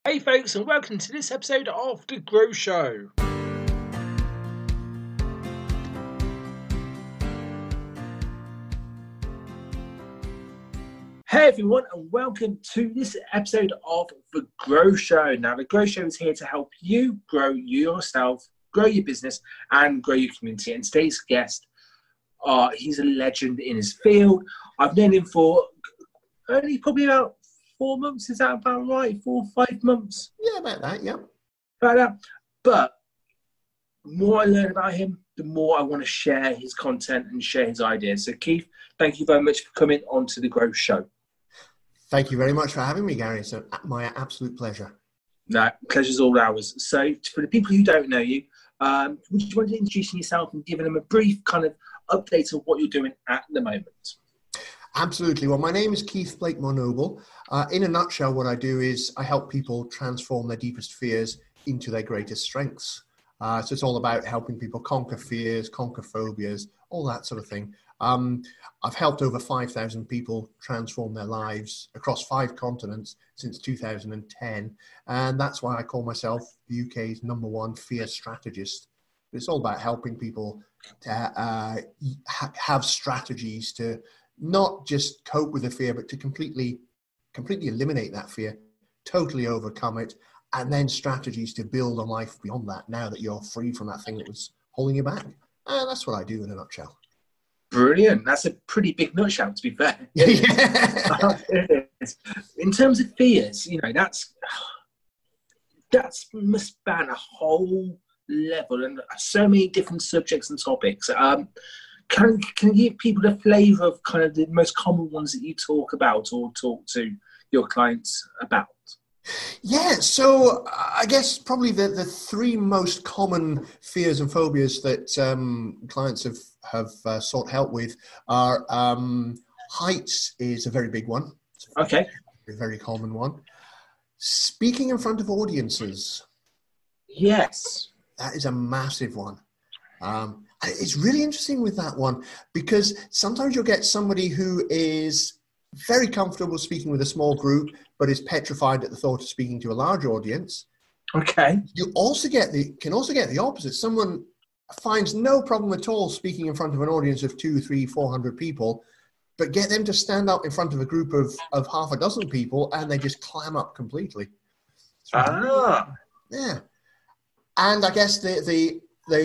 Hey folks, and welcome to this episode of The Grow Show. Hey everyone, and welcome to this episode of The Grow Show. Now, The Grow Show is here to help you grow yourself, grow your business, and grow your community. And today's guest, he's a legend in his field. I've known him for only probably about 4 months. Is that about right? 4 or 5 months? Yeah, about that, yeah. About that. But the more I learn about him, the more I want to share his content and share his ideas. So Keith, thank you very much for coming on to The Grow Show. Thank you very much for having me, Gary. It's my absolute pleasure. No, pleasure's all ours. So for the people who don't know you, would you want to introduce yourself and giving them a brief kind of update of what you're doing at the moment? Absolutely. Well, my name is Keith Blakemore Noble. In a nutshell, what I do is I help people transform their deepest fears into their greatest strengths. So it's all about helping people conquer fears, conquer phobias, all that sort of thing. I've helped over 5,000 people transform their lives across 5 continents since 2010. And that's why I call myself the UK's #1 fear strategist. It's all about helping people to have strategies to not just cope with the fear, but to completely eliminate that fear, totally overcome it, and then strategies to build a life beyond that now that you're free from that thing that was holding you back. And that's what I do in a nutshell. Brilliant. That's a pretty big nutshell, to be fair. Yeah. In terms of fears, that's must span a whole level and so many different subjects and topics. Can you give people a flavour of kind of the most common ones that you talk about or talk to your clients about? Yeah, so I guess probably the 3 most common fears and phobias that clients have sought help with are heights is a very big one. Okay. A very common one. Speaking in front of audiences. Yes. That is a massive one. It's really interesting with that one because sometimes you'll get somebody who is very comfortable speaking with a small group, but is petrified at the thought of speaking to a large audience. Okay. You also can also get the opposite. Someone finds no problem at all speaking in front of an audience of 200, 300, 400 people, but get them to stand up in front of a group of half a dozen people and they just clam up completely. Yeah. And I guess the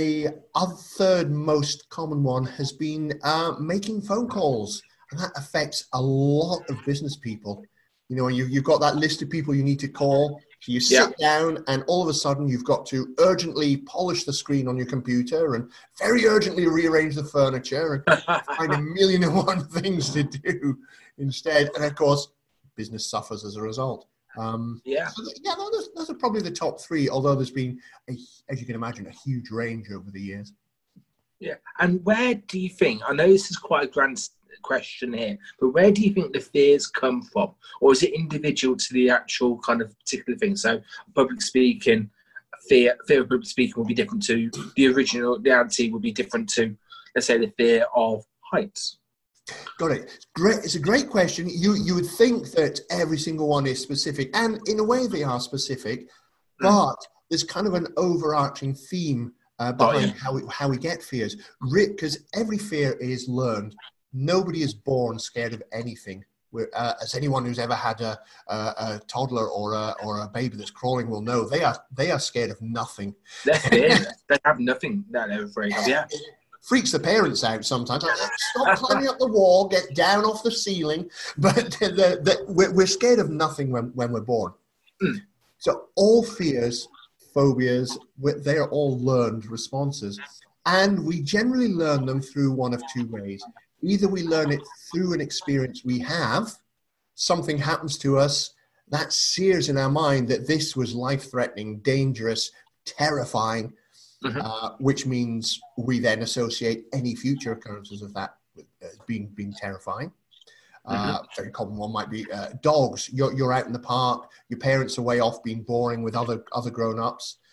third most common one has been making phone calls. And that affects a lot of business people. You've got that list of people you need to call. So you sit down and all of a sudden you've got to urgently polish the screen on your computer and very urgently rearrange the furniture and find 1,000,001 things to do instead. And of course, business suffers as a result. Those are probably the top 3, although there's been, as you can imagine, a huge range over the years. Yeah. And where do you think, I know this is quite a grand question here, but where do you think the fears come from? Or is it individual to the actual kind of particular thing? So public speaking, fear of public speaking will be different to the original reality will be different to, let's say, the fear of heights. Got it. Great. It's a great question. You would think that every single one is specific, and in a way they are specific, but there's kind of an overarching theme behind how we get fears. Because every fear is learned. Nobody is born scared of anything. As anyone who's ever had a toddler or a baby that's crawling will know, they are scared of nothing. They're scared. They have nothing that they're afraid of. Yeah. It freaks the parents out sometimes. Like, stop climbing up the wall, get down off the ceiling. But we're scared of nothing when we're born. So all fears, phobias, they are all learned responses. And we generally learn them through one of 2 ways. Either we learn it through an experience we have, something happens to us, that sears in our mind that this was life-threatening, dangerous, terrifying, which means we then associate any future occurrences of that as being terrifying. Very common one might be dogs. You're out in the park, your parents are way off being boring with other grown-ups.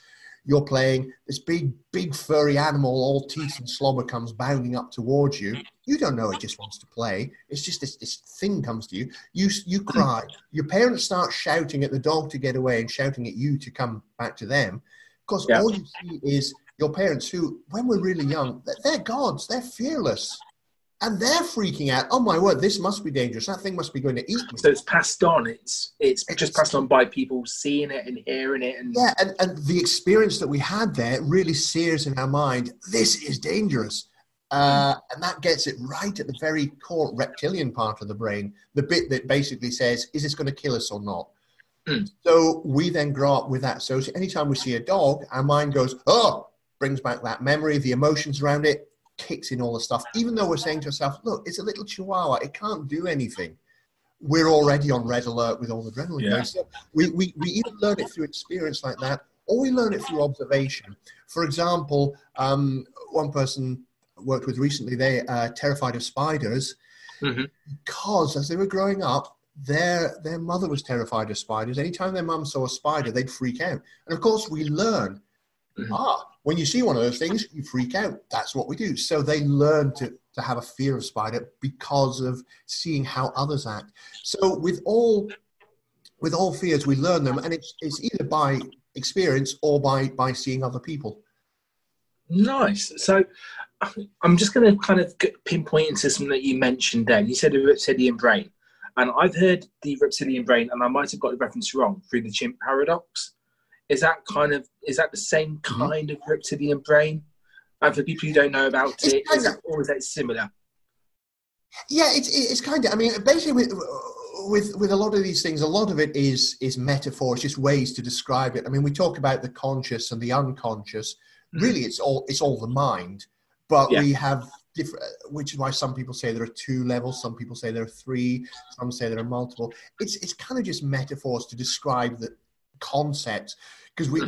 you're playing, this big furry animal, all teeth and slobber, comes bounding up towards you. You don't know it just wants to play. It's just this thing comes to you. You cry. Your parents start shouting at the dog to get away and shouting at you to come back to them. Because all you see is your parents who, when we're really young, they're gods. They're fearless. And they're freaking out. Oh, my word, this must be dangerous. That thing must be going to eat me. So it's passed on. It's just passed on by people seeing it and hearing it. And the experience that we had there really sears in our mind, this is dangerous. And that gets it right at the very core reptilian part of the brain, the bit that basically says, is this going to kill us or not? So we then grow up with that. So anytime we see a dog, our mind goes, oh, brings back that memory, the emotions around it, kicks in all the stuff. Even though we're saying to ourselves, look, it's a little chihuahua, it can't do anything. We're already on red alert with all the adrenaline going. So we either learn it through experience like that, or we learn it through observation. For example, one person I worked with recently, they terrified of spiders because as they were growing up, their mother was terrified of spiders. Anytime their mum saw a spider, they'd freak out. And of course, we learn, when you see one of those things, you freak out. That's what we do. So they learn to have a fear of spider because of seeing how others act. So with all fears, we learn them, and it's either by experience or by seeing other people. Nice. So I'm just going to kind of pinpoint into something that you mentioned then. You said the reptilian brain. And I've heard the reptilian brain, and I might have got the reference wrong, through the chimp paradox. Is that the same kind of reptilian brain? And for people who don't know about it, or is that similar? Yeah, it's kind of. I mean, basically, with a lot of these things, a lot of it is metaphor. It's just ways to describe it. I mean, we talk about the conscious and the unconscious. Really, it's all the mind, but we have different. Which is why some people say there are 2 levels. Some people say there are 3. Some say there are multiple. It's kind of just metaphors to describe the concepts, because we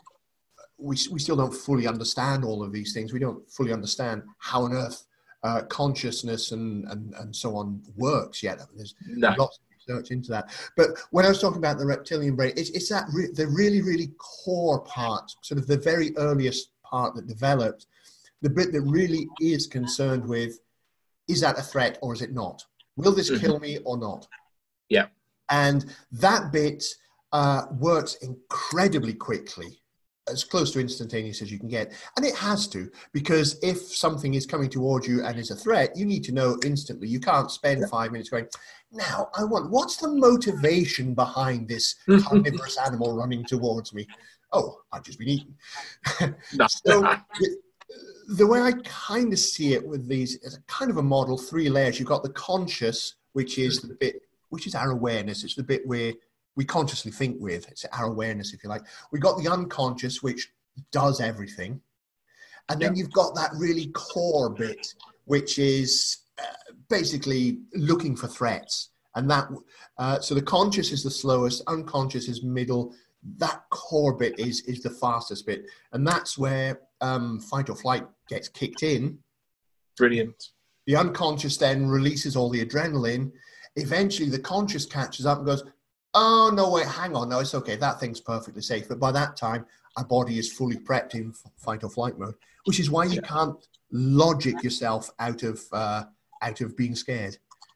still don't fully understand all of these things. We don't fully understand how on earth consciousness and so on works yet. There's lots of research into that. But when I was talking about the reptilian brain, it's that the really, really core part, sort of the very earliest part that developed, the bit that really is concerned with, is that a threat or is it not? Will this kill me or not? Yeah. And that bit works incredibly quickly, as close to instantaneous as you can get. And it has to, because if something is coming towards you and is a threat, you need to know instantly. You can't spend 5 minutes going, now, what's the motivation behind this carnivorous animal running towards me? Oh, I've just been eaten. So the way I kind of see it with these is a kind of a model, 3 layers. You've got the conscious, which is the bit, which is our awareness. It's the bit where we consciously think with. It's our awareness, if you like. We've got the unconscious, which does everything. And then you've got that really core bit, which is basically looking for threats. And that, so the conscious is the slowest, unconscious is middle. That core bit is the fastest bit. And that's where fight or flight gets kicked in. Brilliant. The unconscious then releases all the adrenaline. Eventually the conscious catches up and goes, oh, no, wait, hang on. No, it's okay. That thing's perfectly safe. But by that time, our body is fully prepped in fight or flight mode, which is why you can't logic yourself out of being scared.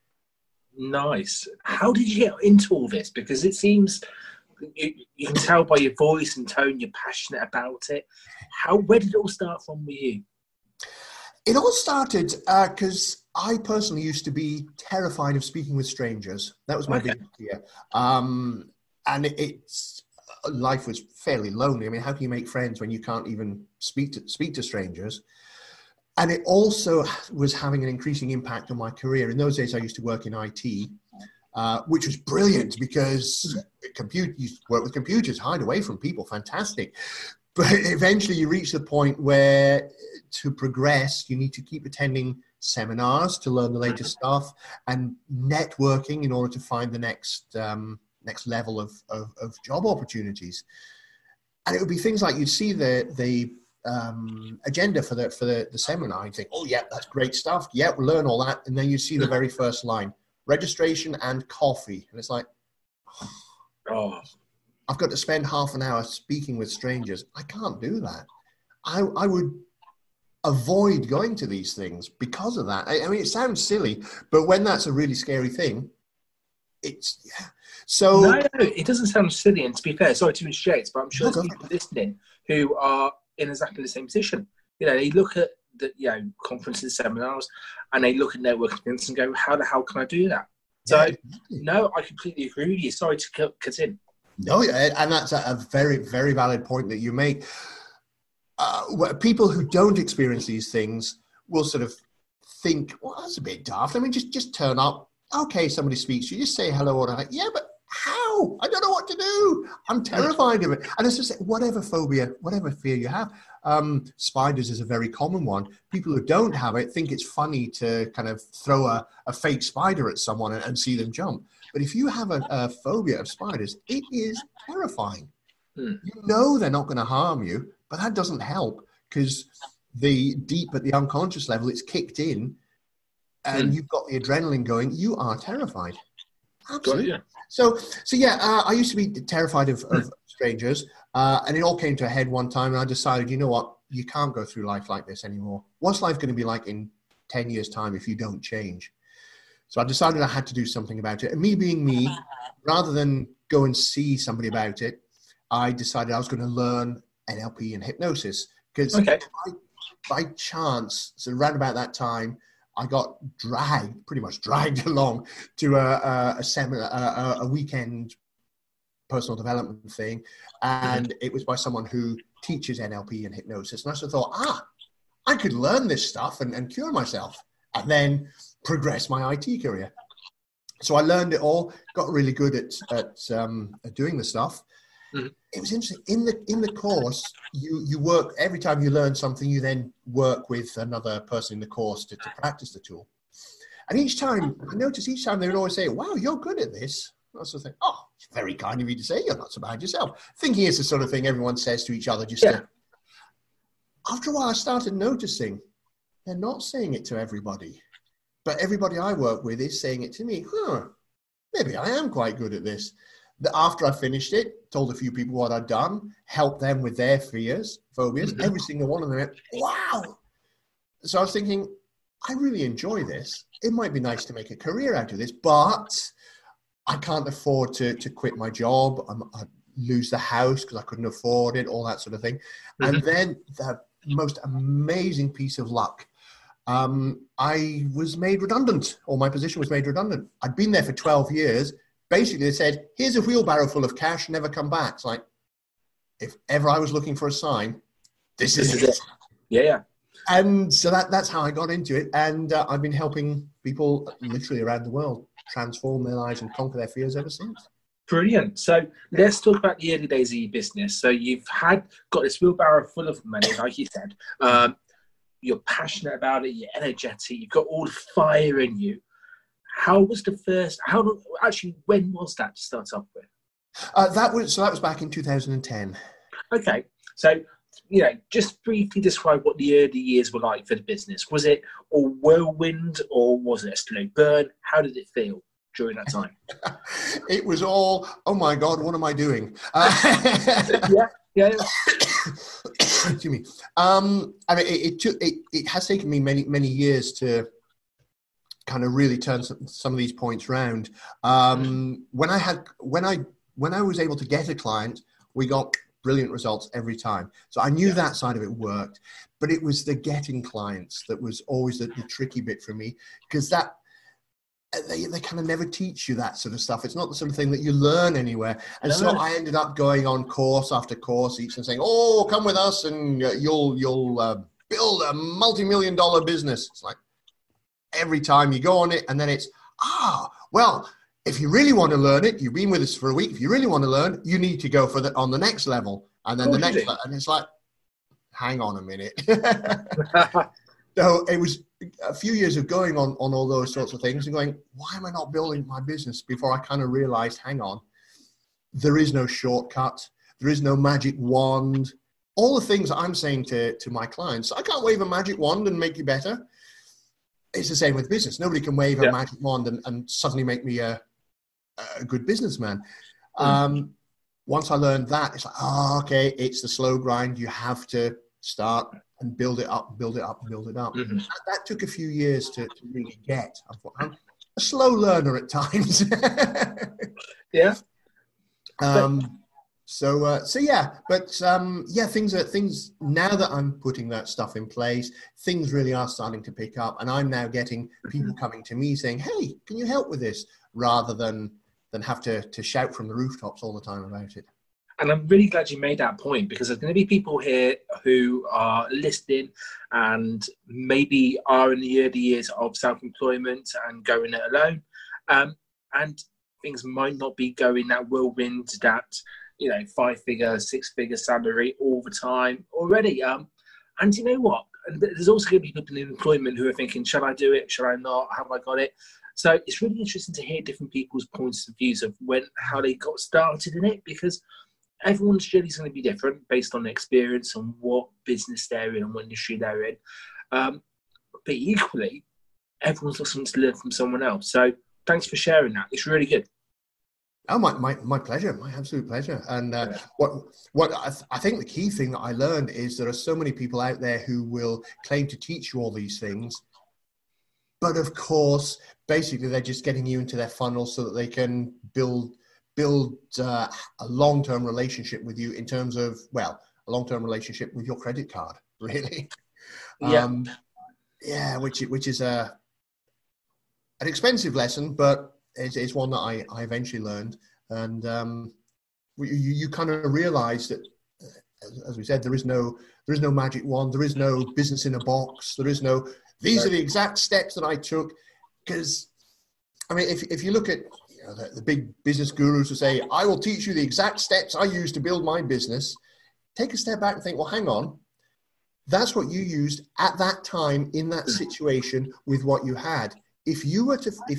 Nice. How did you get into all this? Because it seems, you can tell by your voice and tone, you're passionate about it. Where did it all start from with you? It all started because I personally used to be terrified of speaking with strangers. That was my biggest fear. And life was fairly lonely. I mean, how can you make friends when you can't even speak to strangers? And it also was having an increasing impact on my career. In those days, I used to work in IT, which was brilliant because you work with computers, hide away from people, fantastic. But eventually you reach the point where to progress, you need to keep attending seminars to learn the latest stuff and networking in order to find the next level of job opportunities. And it would be things like you'd see the agenda for the seminar and think, oh yeah, that's great stuff. Yeah, we'll learn all that. And then you see the very first line, registration and coffee. And it's like, I've got to spend half an hour speaking with strangers. I can't do that. I would avoid going to these things because of that. I mean, it sounds silly, but when that's a really scary thing, it's, yeah. So no, it doesn't sound silly. And to be fair, sorry to interject, but I'm sure there's people listening who are in exactly the same position. You know, they look at the conferences, seminars, and they look at networking events and go, "How the hell can I do that?" So, yeah, exactly. no, I completely agree with you. Sorry to cut in. No, and that's a very, very valid point that you make. People who don't experience these things will sort of think, well, that's a bit daft. I mean, just turn up. Okay, somebody speaks to you, just say hello or like, yeah, but how? I don't know what to do. I'm terrified of it. And it's just whatever phobia, whatever fear you have. Spiders is a very common one. People who don't have it think it's funny to kind of throw a fake spider at someone and see them jump. But if you have a phobia of spiders, it is terrifying. You know they're not going to harm you, but that doesn't help because deep at the unconscious level, it's kicked in and you've got the adrenaline going. You are terrified. Absolutely. Yeah. So yeah, I used to be terrified of strangers, and it all came to a head one time, and I decided, you know what, you can't go through life like this anymore. What's life going to be like in 10 years' time if you don't change? So I decided I had to do something about it. And me being me, rather than go and see somebody about it, I decided I was going to learn NLP and hypnosis because by chance, so around about that time, I got pretty much dragged along to a seminar, a weekend personal development thing. And it was by someone who teaches NLP and hypnosis. And I sort of thought, I could learn this stuff and cure myself and then progress my IT career. So I learned it all, got really good at doing the stuff. It was interesting. In the course, you work, every time you learn something, you then work with another person in the course to practice the tool. And each time they would always say, wow, you're good at this. I was sort of think, oh, it's very kind of you to say, you're not so bad yourself. Thinking it's the sort of thing everyone says to each other after a while, I started noticing they're not saying it to everybody. But everybody I work with is saying it to me. Maybe I am quite good at this. After I finished it, told a few people what I'd done, helped them with their phobias, every single one of them went, wow. So I was thinking, I really enjoy this. It might be nice to make a career out of this, but I can't afford to quit my job. I lose the house because I couldn't afford it, all that sort of thing. And then the most amazing piece of luck. I was made redundant, or my position was made redundant. I'd been there for 12 years. Basically, they said, here's a wheelbarrow full of cash, never come back. It's like, if ever I was looking for a sign, this is it. Yeah. And so that's how I got into it. And I've been helping people literally around the world transform their lives and conquer their fears ever since. Brilliant. So let's talk about the early days of your business. So you've got this wheelbarrow full of money, like you said. You're passionate about it. You're energetic. You've got all the fire in you. When was that to start off with? That was back in 2010. Okay. So, just briefly describe what the early years were like for the business. Was it all whirlwind or was it a slow burn? How did it feel during that time? It was all, oh my God, what am I doing? Yeah. Excuse me. I mean, it has taken me many years to kind of really turn some of these points round. When I was able to get a client, we got brilliant results every time. So I knew that side of it worked, but it was the getting clients that was always the tricky bit for me, because that they kind of never teach you that sort of stuff. It's not the sort of thing that you learn anywhere. And so I ended up going on course after course each and saying, oh, come with us and you'll build a multi-million-dollar business. It's like every time you go on it, and then it's, well, if you really want to learn it, you've been with us for a week. If you really want to learn, you need to go on the next level. And then the next level. And it's like, hang on a minute. So it was a few years of going on all those sorts of things and going, why am I not building my business, before I kind of realized, hang on, there is no shortcut. There is no magic wand. All the things that I'm saying to my clients, I can't wave a magic wand and make you better. It's the same with business. Nobody can wave a magic wand and suddenly make me a good businessman. once I learned that, it's like, oh, okay, it's the slow grind. You have to start and build it up, build it up, build it up. Mm-hmm. That took a few years to really get. I'm a slow learner at times. Yeah. So yeah, but yeah, things now that I'm putting that stuff in place, things really are starting to pick up, and I'm now getting people coming to me saying, "Hey, can you help with this?" rather than have to shout from the rooftops all the time about it. And I'm really glad you made that point, because there's going to be people here who are listening and maybe are in the early years of self-employment and going it alone. And things might not be going that whirlwind, that, 5-figure, 6-figure salary all the time already. And you know what? And there's also going to be people in employment who are thinking, shall I do it? Shall I not? Have I got it? So it's really interesting to hear different people's points of views of how they got started in it, because everyone's journey is going to be different based on their experience and what business they're in and what industry they're in. But equally, everyone's got something to learn from someone else. So thanks for sharing that. It's really good. Oh, my pleasure, my absolute pleasure. And what I think the key thing that I learned is there are so many people out there who will claim to teach you all these things, but of course, basically they're just getting you into their funnel so that they can build a long-term relationship with you in terms of, a long-term relationship with your credit card, really. Yeah. Which is an expensive lesson, but it's one that I eventually learned. And you kind of realize that, as we said, there is no magic wand. There is no business in a box. There is no, these are the exact steps that I took. Because, I mean, if you look at the big business gurus who say, I will teach you the exact steps I used to build my business, take a step back and think, well, hang on. That's what you used at that time in that situation with what you had. If you,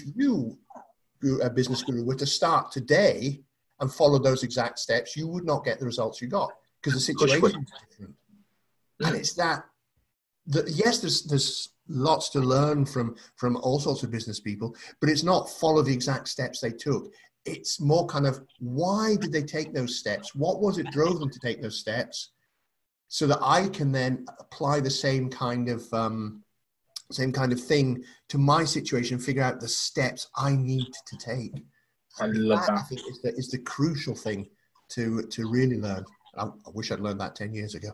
a business guru, were to start today and follow those exact steps, you would not get the results you got, because the situation is different. And it's that yes, there's lots to learn from all sorts of business people, but it's not follow the exact steps they took. It's more kind of, why did they take those steps? What was it drove them to take those steps? So that I can then apply the same kind of thing to my situation, figure out the steps I need to take. I love that. I think is the crucial thing to really learn. I wish I'd learned that 10 years ago.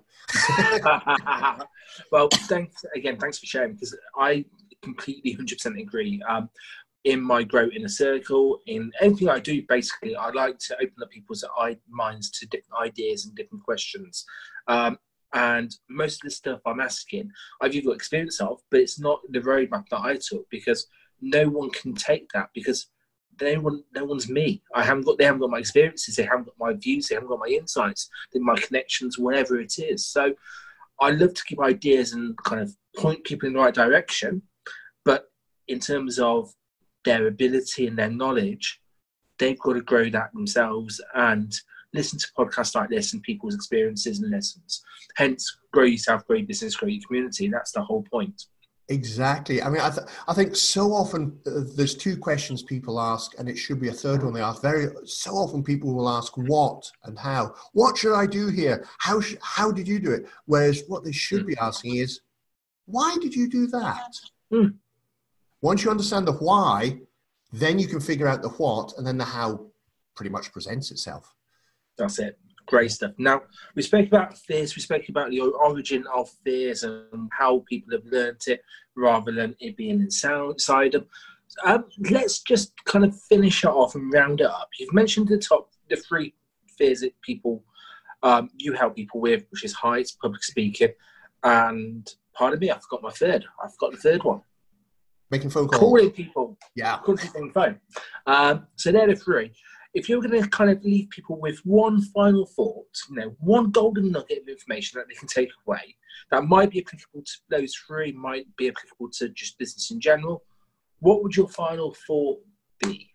Well, thanks for sharing, because I completely 100% agree. In my Grow Inner Circle, in everything I do, basically, I like to open up people's minds to different ideas and different questions. And most of the stuff I'm asking, I've either got experience of, but it's not the roadmap that I took, because no one can take that, because no one's me. They haven't got my experiences, they haven't got my views, they haven't got my insights, my connections, whatever it is. So I love to give ideas and kind of point people in the right direction, but in terms of their ability and their knowledge, they've got to grow that themselves and listen to podcasts like this and people's experiences and lessons. Hence, grow yourself, grow your business, grow your community. That's the whole point. Exactly. I mean, I think so often there's two questions people ask, and it should be a third one they ask. So often people will ask what and how. What should I do here? How did you do it? Whereas what they should be asking is, why did you do that? Once you understand the why, then you can figure out the what, and then the how pretty much presents itself. That's it. Great stuff. Now, we spoke about fears. We spoke about the origin of fears and how people have learned it rather than it being inside them. Let's just kind of finish it off and round it up. You've mentioned the 3 fears that people you help people with, which is heights, public speaking, and pardon me, I forgot my third. I forgot the third one. Making phone calls. Calling people. Yeah. Calling people on the phone. So they're the 3. If you're going to kind of leave people with one final thought, one golden nugget of information that they can take away, that might be applicable to those 3, might be applicable to just business in general, what would your final thought be?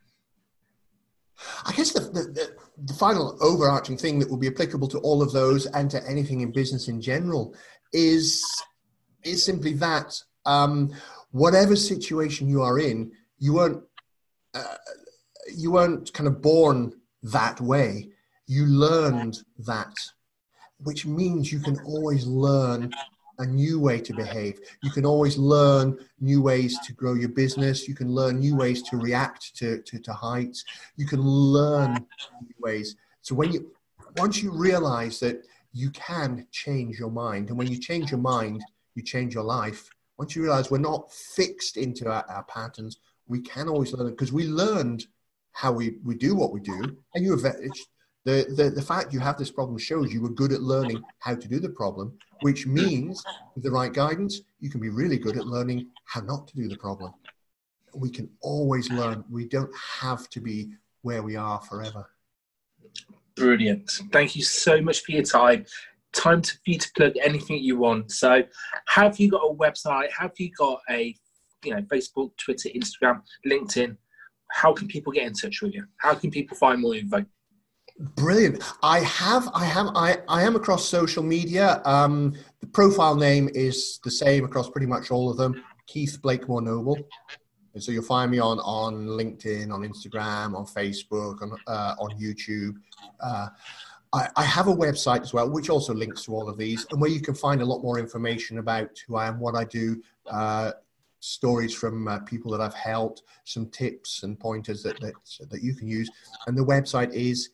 I guess the final overarching thing that will be applicable to all of those and to anything in business in general is simply that whatever situation you are in, you weren't kind of born that way. You learned that, which means you can always learn a new way to behave. You can always learn new ways to grow your business. You can learn new ways to react to heights. You can learn new ways. So once you realize that you can change your mind, and when you change your mind, you change your life. Once you realize we're not fixed into our patterns, we can always learn it, because we learned how we do what we do. And the fact you have this problem shows you were good at learning how to do the problem, which means with the right guidance, you can be really good at learning how not to do the problem. We can always learn. We don't have to be where we are forever. Brilliant. Thank you so much for your time. For you to plug anything you want. So have you got a website? Have you got a Facebook, Twitter, Instagram, LinkedIn? How can people get in touch with you? How can people find more info? Brilliant. I am across social media. The profile name is the same across pretty much all of them. Keith Blakemore Noble. And so you'll find me on LinkedIn, on Instagram, on Facebook, on YouTube. I have a website as well, which also links to all of these, and where you can find a lot more information about who I am, what I do, stories from people that I've helped, some tips and pointers that you can use. And the website is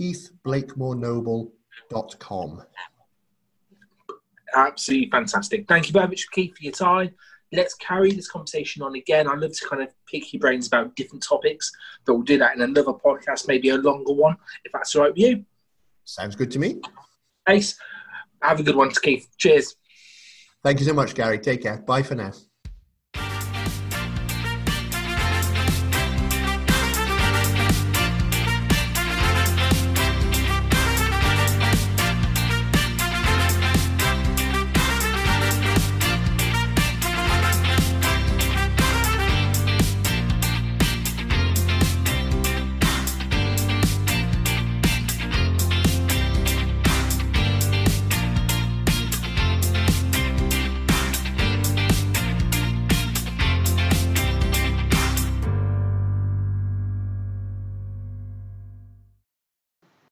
keithblakemorenoble.com. Absolutely fantastic. Thank you very much, Keith, for your time. Let's carry this conversation on again. I'd love to kind of pick your brains about different topics, but we'll do that in another podcast, maybe a longer one, if that's all right with you. Sounds good to me. Ace, have a good one, Keith. Cheers. Thank you so much, Gary. Take care. Bye for now.